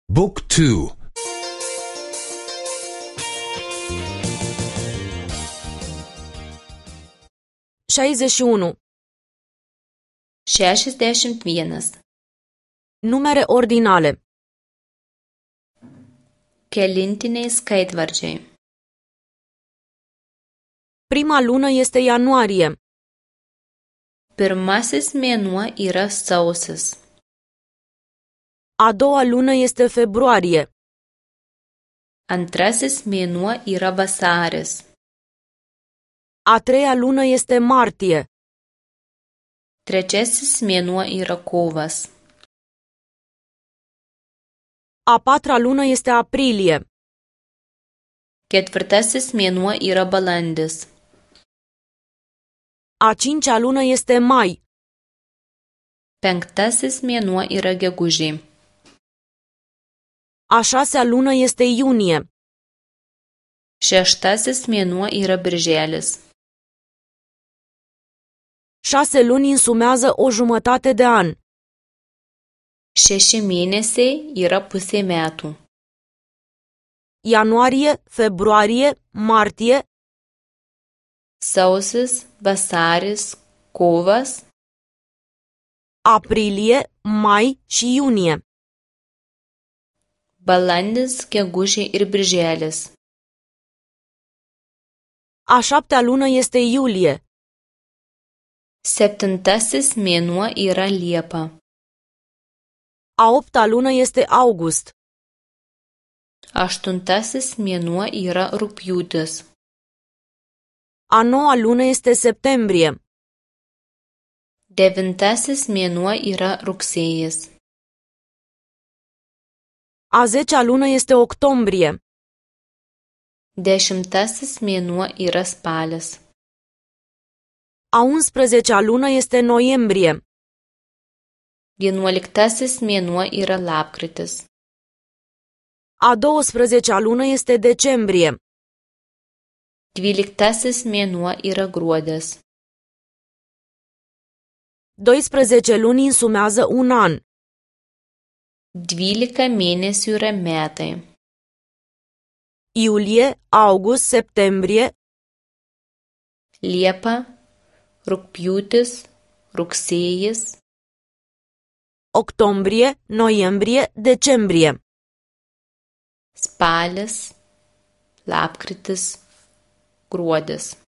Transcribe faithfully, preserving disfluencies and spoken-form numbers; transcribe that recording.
Book two. șaizeci și unu. šešiasdešimt vienas. Numere ordinale. Kelintiniai skaitvardžiai. Prima lună este ianuarie. Pirmasis mėnuo yra sausis. A doua lună este februarie. Antrasis mėnuo yra vasaris. A treia lună este martie. Trečiasis mėnuo yra kovas. A patra lună este aprilie. Ketvirtasis mėnuo yra balandis. A cincea lună este mai. Penktasis mėnuo yra gegužė. A șasea lună este iunie. Šeštasis mėnuo yra birželis. Șase luni însumează o jumătate de an. Šeši mėnesiai yra pusė metų. Ianuarie, februarie, martie, Sausis, vasaris, kovas, aprilie, mai și iunie. balandis, gegužė ir birželis. A șaptea lună este iulie. Septintasis mėnuo yra liepa. A opta lună este august. Aštuntasis mėnuo yra rugpjūtis. A noua lună este septembrie. Devintasis mėnuo yra rugsėjis. A zecea lună este octombrie. Dešimtasis mėnuo yra spalis. A unsprezecea lună este noiembrie. Vienuoliktasis mėnuo yra lapkritis. A douăsprezecea lună este decembrie. Dvyliktasis mėnuo yra gruodis. doisprezece luni însumează un an. Dvylika mėnesių yra metai. Iulie, august, septembrie, Liepa, rugpjūtis, rugsėjis, octombrie, noiembrie, decembrie. spalis, lapkritis, gruodis.